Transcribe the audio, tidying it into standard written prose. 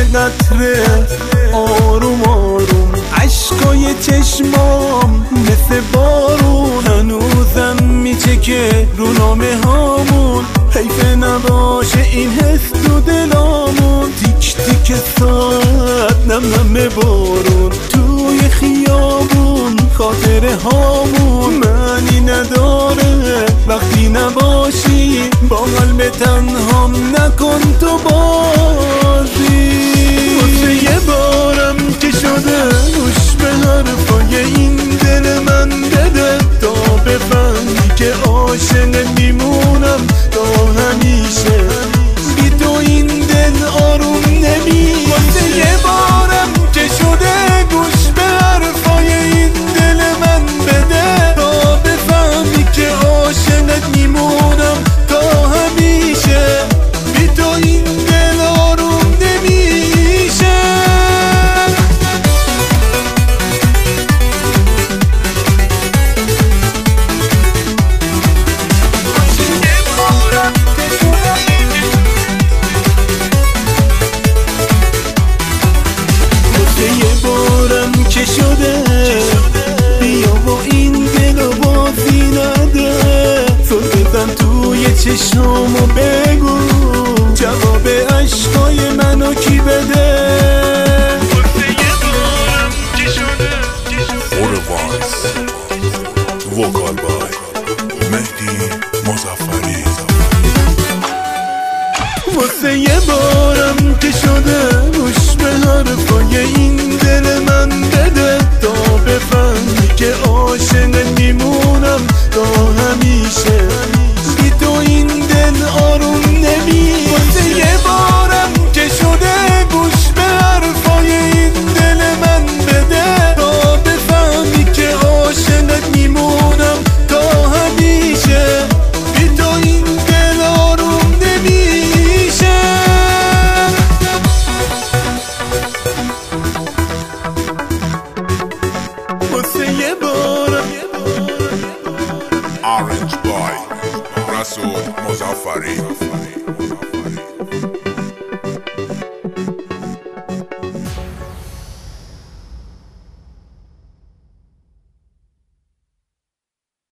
قطره آروم آروم، عشقای چشمام مثل بارون، هنوزم میچکه رو نامه هامون، حیف نباشه این حس تو دلامون، تیک تیک ساعت نم نم بارون، توی خیابون خاطره هامون معنی نداره وقتی نباشی، با قلب تنهام نکن تو بازی. واسه یه بارم که شده گوش به حرفای این دل من بده، تا بفهمی که عاشق میمونم تا همیشه، بی تو این دل آروم نمیشه. واسه یه بارم که شده گوش به حرفای این دل من بده، تا بفهمی که عاشقت میمونم تا همیشه، بی تو این دل آروم نمیشه. یه بارم که شده بیا با این دل و بازی نده، تو بزن توی چشمو بگو جواب عشقای منو کی بده. یه بارم که شده وکال بای مهدی مظفری. واسه یه بارم که شده گوش به حرفای این دل من بده، تا بفهمی که عاشق میمونم تا همیشه، بی تو این دل آروم نمیشه. واسه یه بارم که شده گوش به حرفای این دل من بده، تا بفهمی که عاشق میمونم تا همیشه، بی تو این دل آروم نمیشه. واسه یه بارم Orange Boy رسول مظفری.